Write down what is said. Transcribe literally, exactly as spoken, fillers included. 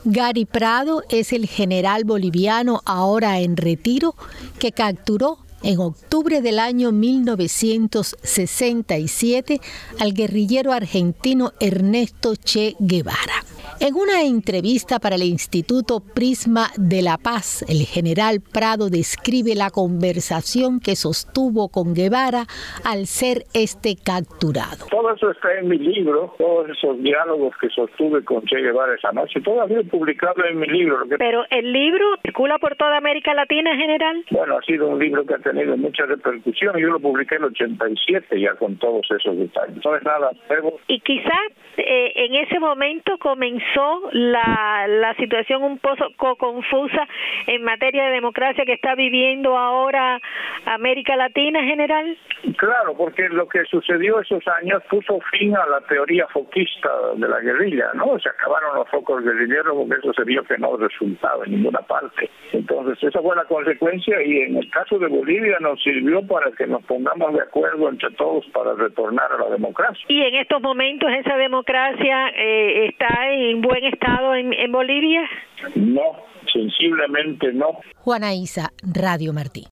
Gary Prado es el general boliviano ahora en retiro que capturó en octubre del año mil novecientos sesenta y siete al guerrillero argentino Ernesto Che Guevara. En una entrevista para el Instituto Prisma de la Paz, el general Prado describe la conversación que sostuvo con Guevara al ser este capturado. Todo eso está en mi libro, todos esos diálogos que sostuve con Che Guevara esa noche, todo ha sido publicado en mi libro. Pero el libro circula por toda América Latina, general. Bueno, ha sido un libro que ha tenido mucha repercusión. Yo lo publiqué en el ochenta y siete ya con todos esos detalles. No es nada nuevo. Y quizás eh, en ese momento comenzó la, la situación un poco confusa en materia de democracia que está viviendo ahora América Latina, general. Claro, porque lo que sucedió esos años puso fin a la teoría foquista de la guerrilla, ¿no? Se acabaron los focos guerrilleros porque eso se vio que no resultaba en ninguna parte. Entonces esa fue la consecuencia, y en el caso de Bolivia nos sirvió para que nos pongamos de acuerdo entre todos para retornar a la democracia. Y en estos momentos esa democracia eh, está en buen estado en, en Bolivia. No, sensiblemente no. Juana Isa, Radio Martí.